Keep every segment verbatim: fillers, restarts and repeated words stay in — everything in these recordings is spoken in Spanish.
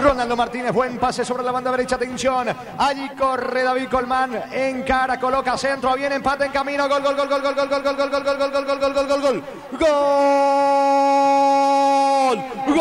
Ronaldo Martínez, buen pase sobre la banda derecha, atención. Allí corre David Colmán, encara, coloca centro, viene empate en camino, gol, gol, gol, gol, gol, gol, gol, gol, gol, gol, gol, gol, gol, gol, gol, gol, gol, gol, gol,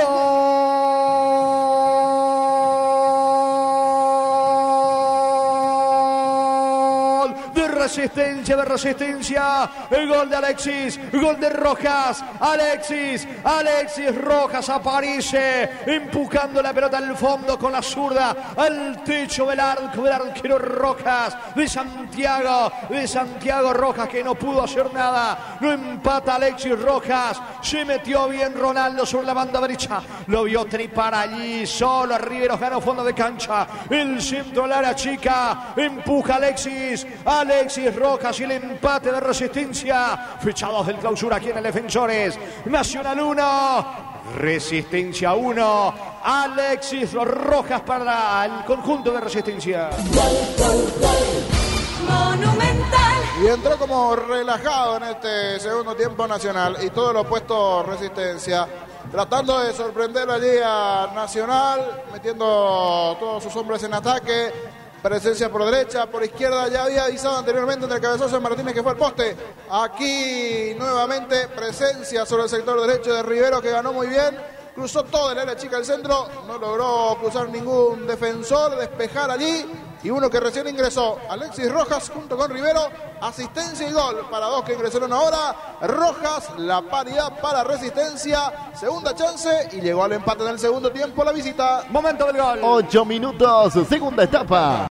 de Resistencia, de Resistencia, el gol de Alexis, gol de Rojas, Alexis, Alexis Rojas aparece empujando la pelota al fondo con la zurda, al techo del arco del arquero Rojas, de Santiago, de Santiago Rojas, que no pudo hacer nada, no empata Alexis Rojas, se metió bien Ronaldo sobre la banda derecha, lo vio tripar allí, solo Riveros ganó fondo de cancha, el centro del área chica, empuja Alexis, Alexis Rojas y el empate de Resistencia. Fechados del clausura aquí en el Defensores. Nacional uno, Resistencia uno. Alexis Rojas para el conjunto de Resistencia. Monumental. Y entró como relajado en este segundo tiempo Nacional y todo lo opuesto Resistencia, tratando de sorprender allí a Nacional, metiendo todos sus hombres en ataque. Presencia por derecha, por izquierda, ya había avisado anteriormente entre el cabezazo de Martínez que fue al poste. Aquí nuevamente presencia sobre el sector derecho de Rivero, que ganó muy bien. Cruzó todo el área chica del centro, no logró cruzar ningún defensor, despejar allí. Y uno que recién ingresó, Alexis Rojas junto con Rivero, asistencia y gol para dos que ingresaron ahora. Rojas, la paridad para Resistencia, segunda chance y llegó al empate en el segundo tiempo la visita. Momento del gol. Ocho minutos, segunda etapa.